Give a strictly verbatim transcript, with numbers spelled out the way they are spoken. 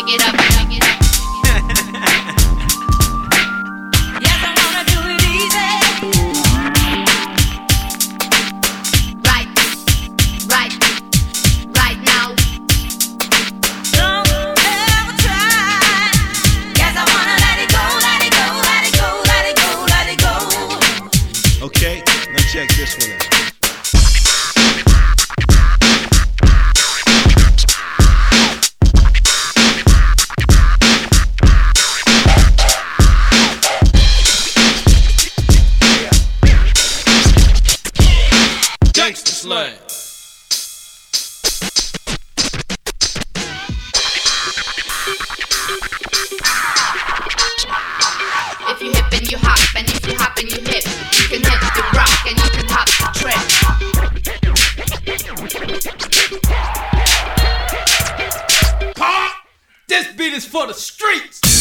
shake it up, shake it up. Yes, I wanna do it easy. Right, right, right now. Don't ever try. Yes, I wanna let it go, let it go, let it go, let it go, let it go. Okay, now check this one out. Gangsta slang. If you hip and you hop, and if you hop and you hip, you can hip the rock and you can hop the trip. Pop! This beat is for the streets.